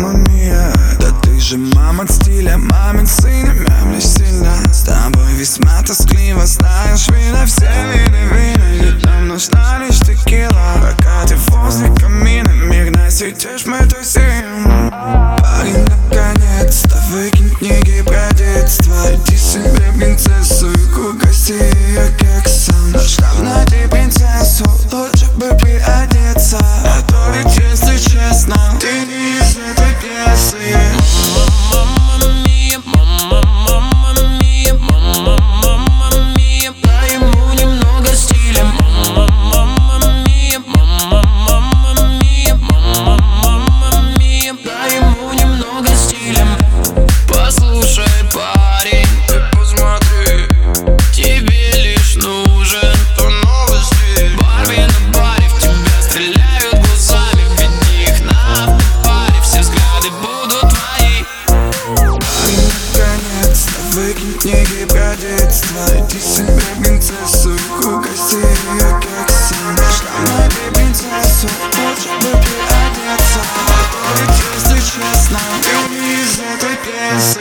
мама мия. Да ты же мама стиля, мамин сын, мямля сильно. С тобой весьма тоскливо, знаешь, видно все виды. Ведь нам нужна лишь текила. Пока ты возле камина, мирно сидишь, мы тусим. Парень, наконец-то выкинь книги про детство. Иди себе принцессу и угости ее кексом. Наш равнодей принцессу, лучше бы приодеться. А то ведь, если честно, ты не из этой пьесы. Мама мия, мама мия, мама мия. Дай ему немного стиля. Мама мия, мама мия, мама мия. Дай ему немного стиля. Послушай, парень, ты посмотри, тебе лишь нужен то новости. Барби на баре, в тебя стреляют глазами. Веди их на автопаре, все взгляды будут твои. Парень, наконец-то выкинь книги про детство. Иди себе принцессу и угости ее кексом. Наш равнодей принцессу, лучше бы приодеться. А то ведь, если честно, ты не из этой пьесы.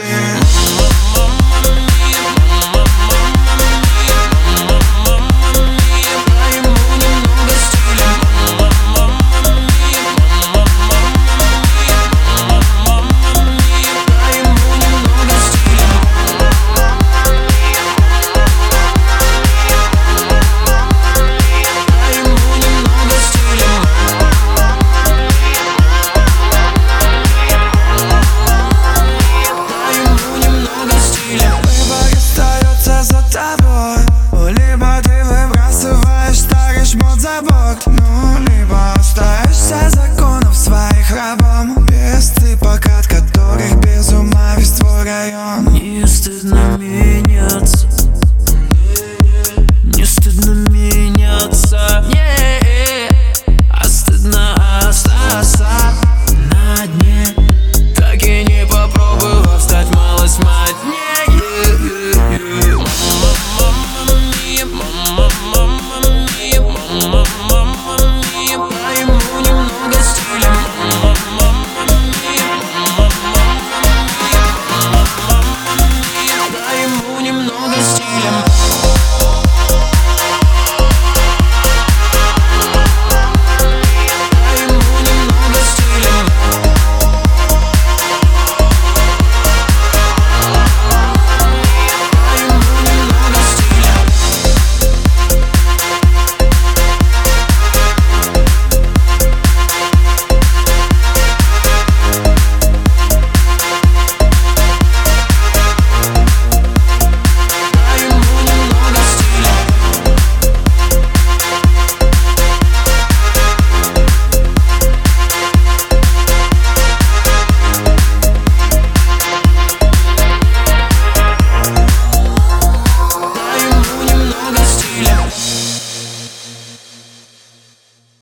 Либо ты выбрасываешь старый шмот за борт, ну, либо остаешься законов своих рабом. Без цыпок, от которых без ума весь твой район.